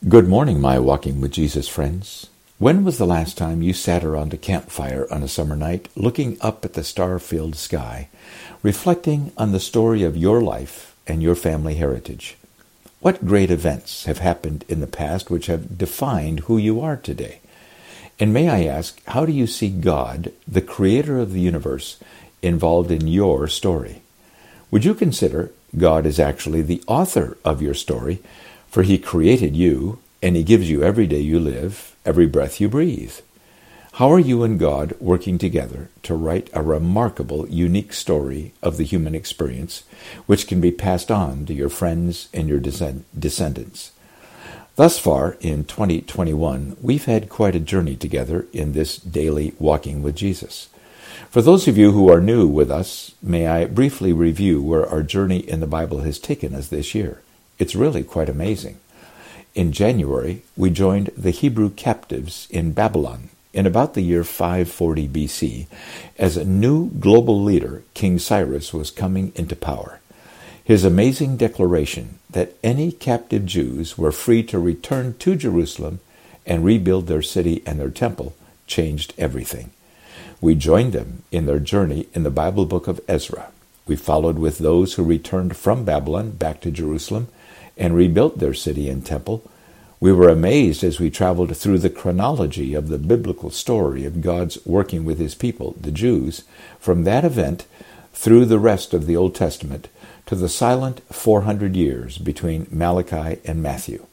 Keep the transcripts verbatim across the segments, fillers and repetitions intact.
Good morning, my Walking with Jesus friends. When was the last time you sat around a campfire on a summer night, looking up at the star-filled sky, reflecting on the story of your life and your family heritage? What great events have happened in the past which have defined who you are today? And may I ask, how do you see God, the creator of the universe, involved in your story? Would you consider God is actually the author of your story, for he created you, and he gives you every day you live, every breath you breathe? How are you and God working together to write a remarkable, unique story of the human experience, which can be passed on to your friends and your descendants? Thus far, in twenty twenty-one, we've had quite a journey together in this daily Walking with Jesus. For those of you who are new with us, may I briefly review where our journey in the Bible has taken us this year. It's really quite amazing. In January, we joined the Hebrew captives in Babylon in about the year five forty B C, as a new global leader, King Cyrus, was coming into power. His amazing declaration that any captive Jews were free to return to Jerusalem and rebuild their city and their temple changed everything. We joined them in their journey in the Bible book of Ezra. We followed with those who returned from Babylon back to Jerusalem and rebuilt their city and temple. We were amazed as we traveled through the chronology of the biblical story of God's working with his people, the Jews, from that event through the rest of the Old Testament to the silent four hundred years between Malachi and Matthew.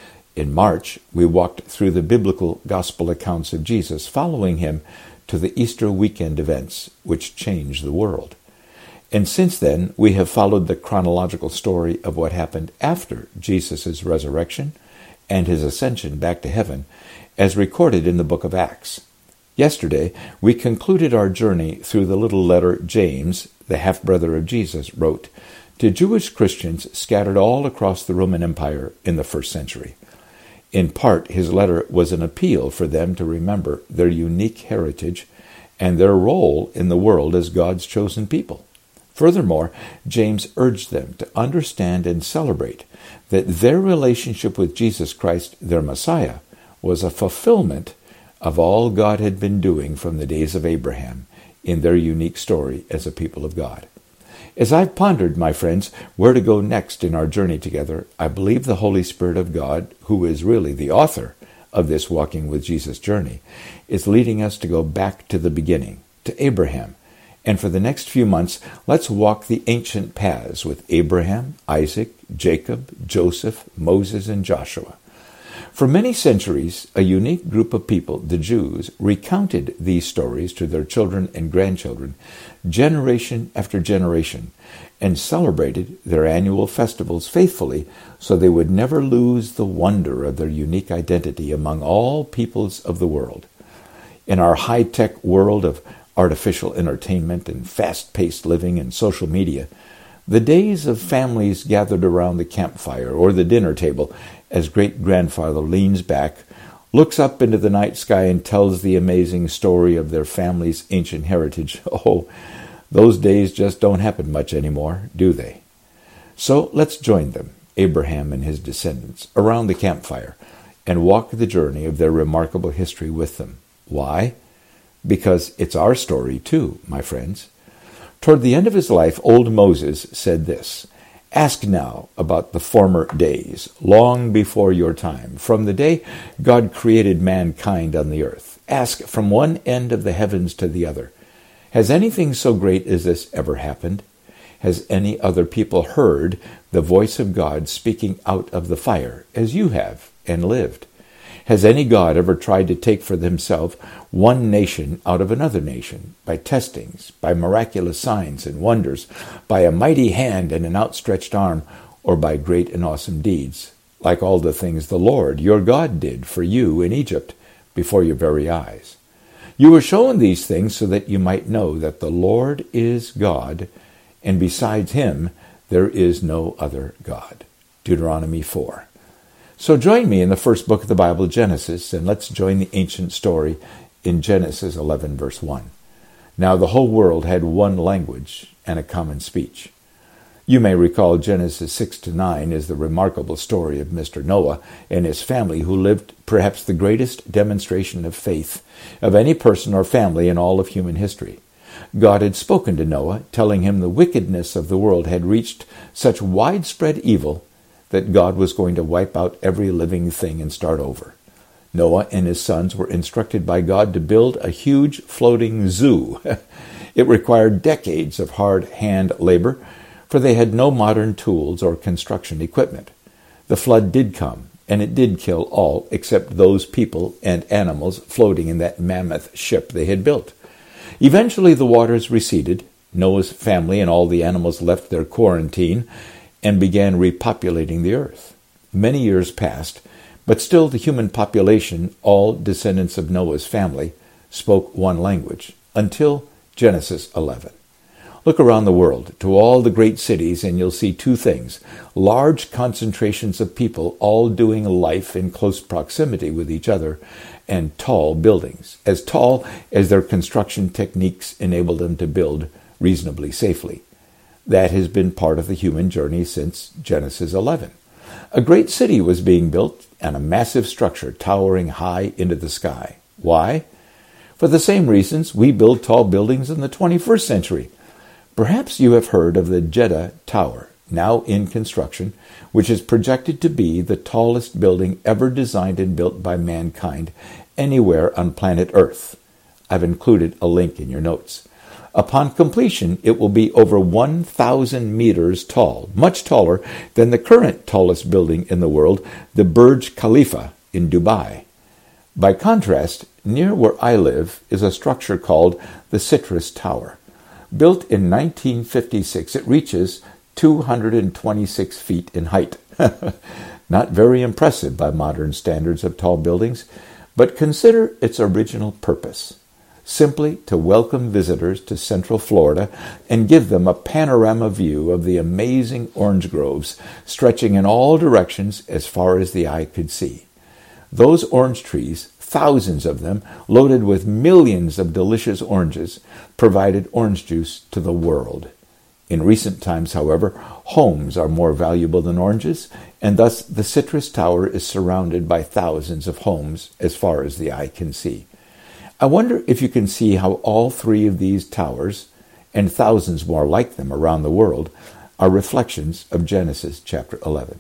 In March, we walked through the biblical gospel accounts of Jesus, following him to the Easter weekend events, which changed the world. And since then, we have followed the chronological story of what happened after Jesus' resurrection and his ascension back to heaven, as recorded in the book of Acts. Yesterday, we concluded our journey through the little letter James, the half-brother of Jesus, wrote to Jewish Christians scattered all across the Roman Empire in the first century. In part, his letter was an appeal for them to remember their unique heritage and their role in the world as God's chosen people. Furthermore, James urged them to understand and celebrate that their relationship with Jesus Christ, their Messiah, was a fulfillment of all God had been doing from the days of Abraham in their unique story as a people of God. As I've pondered, my friends, where to go next in our journey together, I believe the Holy Spirit of God, who is really the author of this Walking with Jesus journey, is leading us to go back to the beginning, to Abraham. And for the next few months, let's walk the ancient paths with Abraham, Isaac, Jacob, Joseph, Moses, and Joshua. For many centuries, a unique group of people, the Jews, recounted these stories to their children and grandchildren, generation after generation, and celebrated their annual festivals faithfully so they would never lose the wonder of their unique identity among all peoples of the world. In our high-tech world of artificial entertainment and fast-paced living and social media, the days of families gathered around the campfire or the dinner table as great-grandfather leans back, looks up into the night sky and tells the amazing story of their family's ancient heritage. Oh, those days just don't happen much anymore, do they? So let's join them, Abraham and his descendants, around the campfire and walk the journey of their remarkable history with them. Why? Because it's our story too, my friends. Toward the end of his life, old Moses said this, "Ask now about the former days, long before your time, from the day God created mankind on the earth. Ask from one end of the heavens to the other. Has anything so great as this ever happened? Has any other people heard the voice of God speaking out of the fire, as you have, and lived? Has any God ever tried to take for himself one nation out of another nation, by testings, by miraculous signs and wonders, by a mighty hand and an outstretched arm, or by great and awesome deeds, like all the things the Lord, your God, did for you in Egypt before your very eyes? You were shown these things so that you might know that the Lord is God, and besides him there is no other God." Deuteronomy four. So join me in the first book of the Bible, Genesis, and let's join the ancient story in Genesis eleven, verse one. Now the whole world had one language and a common speech. You may recall Genesis six to nine is the remarkable story of Mister Noah and his family, who lived perhaps the greatest demonstration of faith of any person or family in all of human history. God had spoken to Noah, telling him the wickedness of the world had reached such widespread evil that God was going to wipe out every living thing and start over. Noah and his sons were instructed by God to build a huge floating zoo. It required decades of hard hand labor, for they had no modern tools or construction equipment. The flood did come, and it did kill all except those people and animals floating in that mammoth ship they had built. Eventually the waters receded. Noah's family and all the animals left their quarantine and began repopulating the earth. Many years passed, but still the human population, all descendants of Noah's family, spoke one language, until Genesis eleven. Look around the world to all the great cities and you'll see two things: large concentrations of people all doing life in close proximity with each other, and tall buildings, as tall as their construction techniques enabled them to build reasonably safely. That has been part of the human journey since Genesis eleven. A great city was being built and a massive structure towering high into the sky. Why? For the same reasons we build tall buildings in the twenty-first century. Perhaps you have heard of the Jeddah Tower, now in construction, which is projected to be the tallest building ever designed and built by mankind anywhere on planet Earth. I've included a link in your notes. Upon completion, it will be over one thousand meters tall, much taller than the current tallest building in the world, the Burj Khalifa in Dubai. By contrast, near where I live is a structure called the Citrus Tower. Built in nineteen fifty-six, it reaches two hundred twenty-six feet in height. Not very impressive by modern standards of tall buildings, but consider its original purpose: simply to welcome visitors to Central Florida and give them a panorama view of the amazing orange groves stretching in all directions as far as the eye could see. Those orange trees, thousands of them, loaded with millions of delicious oranges, provided orange juice to the world. In recent times, however, homes are more valuable than oranges, and thus the Citrus Tower is surrounded by thousands of homes as far as the eye can see. I wonder if you can see how all three of these towers, and thousands more like them around the world, are reflections of Genesis chapter eleven.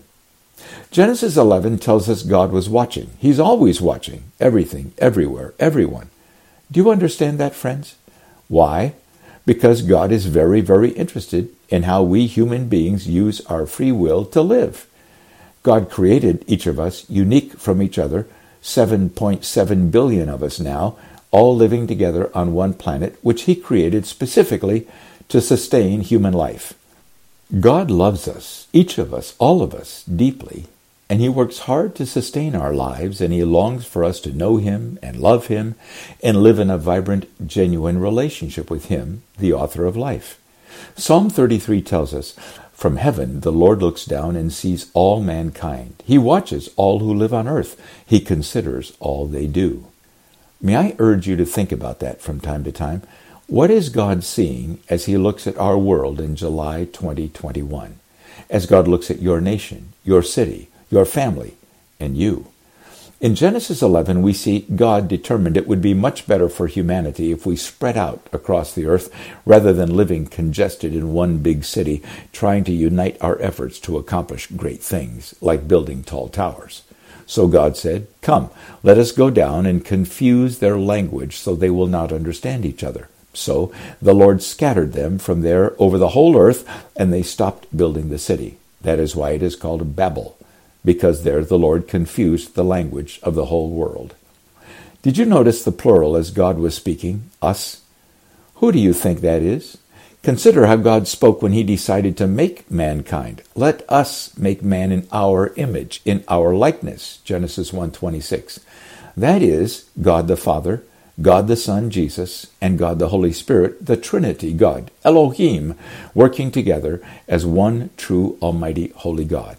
Genesis eleven tells us God was watching. He's always watching. Everything, everywhere, everyone. Do you understand that, friends? Why? Because God is very, very interested in how we human beings use our free will to live. God created each of us unique from each other, seven point seven billion of us now, all living together on one planet, which He created specifically to sustain human life. God loves us, each of us, all of us, deeply, and He works hard to sustain our lives, and He longs for us to know Him and love Him and live in a vibrant, genuine relationship with Him, the author of life. Psalm thirty-three tells us, "From heaven the Lord looks down and sees all mankind. He watches all who live on earth. He considers all they do." May I urge you to think about that from time to time? What is God seeing as He looks at our world in July twenty twenty-one? As God looks at your nation, your city, your family, and you? In Genesis eleven, we see God determined it would be much better for humanity if we spread out across the earth rather than living congested in one big city, trying to unite our efforts to accomplish great things, like building tall towers. So God said, "Come, let us go down and confuse their language so they will not understand each other." So the Lord scattered them from there over the whole earth, and they stopped building the city. That is why it is called Babel, because there the Lord confused the language of the whole world. Did you notice the plural as God was speaking? Us. Who do you think that is? Consider how God spoke when He decided to make mankind. "Let us make man in our image, in our likeness," Genesis one twenty-six. That is God the Father, God the Son, Jesus, and God the Holy Spirit, the Trinity God, Elohim, working together as one true, almighty, holy God.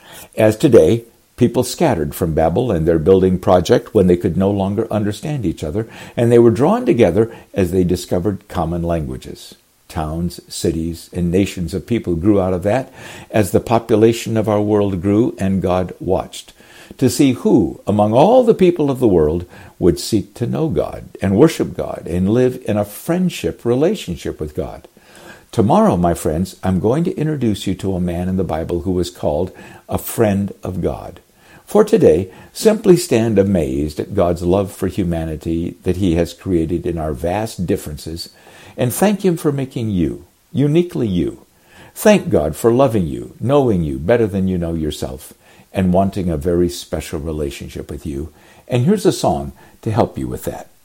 As today, people scattered from Babel and their building project when they could no longer understand each other, and they were drawn together as they discovered common languages. Towns, cities, and nations of people grew out of that as the population of our world grew, and God watched to see who, among all the people of the world, would seek to know God and worship God and live in a friendship relationship with God. Tomorrow, my friends, I'm going to introduce you to a man in the Bible who was called a friend of God. For today, simply stand amazed at God's love for humanity that he has created in our vast differences, and thank him for making you, uniquely you. Thank God for loving you, knowing you better than you know yourself, and wanting a very special relationship with you. And here's a song to help you with that.